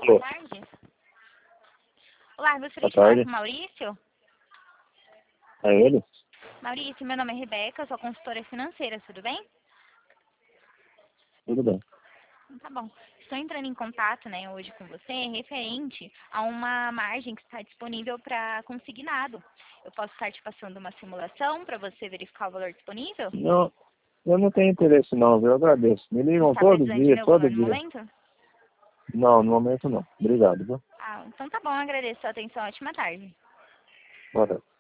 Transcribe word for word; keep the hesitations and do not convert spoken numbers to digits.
boa Alô. tarde. Olá, gostaria Boa de falar tarde. com o Maurício. É ele? Maurício, meu nome é Rebeca, sou consultora financeira, tudo bem? Tudo bem. Tá bom. Estou entrando em contato, né, hoje com você referente a uma margem que está disponível para consignado. Eu posso estar te passando uma simulação para você verificar o valor disponível? Não, eu não tenho interesse não, viu? Eu agradeço. Me ligam Está todo precisando de dia, meu todo valor no dia. momento? Não, no momento não. Obrigado, viu? Ah, então tá bom, agradeço a sua atenção, ótima tarde. Boa tarde.